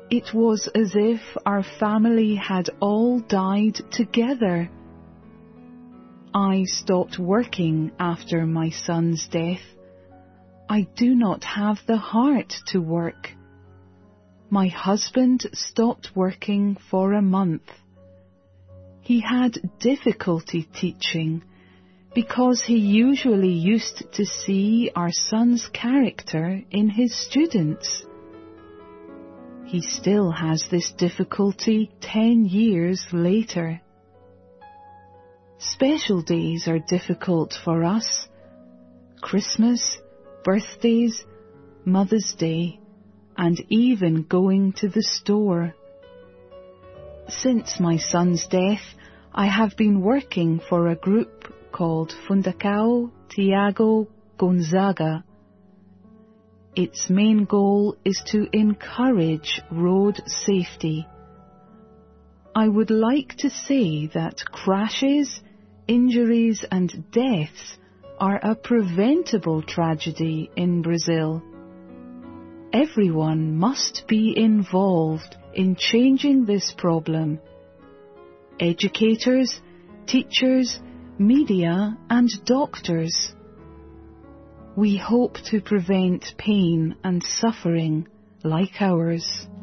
It was as if our family had all died together. I stopped working after my son's death. I do not have the heart to work. My husband stopped working for a month. He had difficulty teaching because he usually used to see our son's character in his students. He still has this difficulty 10 years later. Special days are difficult for us. Christmas, birthdays, Mother's Day, and even going to the store. Since my son's death, I have been working for a group called Fundação Tiago Gonzaga. Its main goal is to encourage road safety. I would like to say that crashes, injuries and deaths are a preventable tragedy in Brazil. Everyone must be involved in changing this problem. Educators, teachers, media and doctors. We hope to prevent pain and suffering like ours.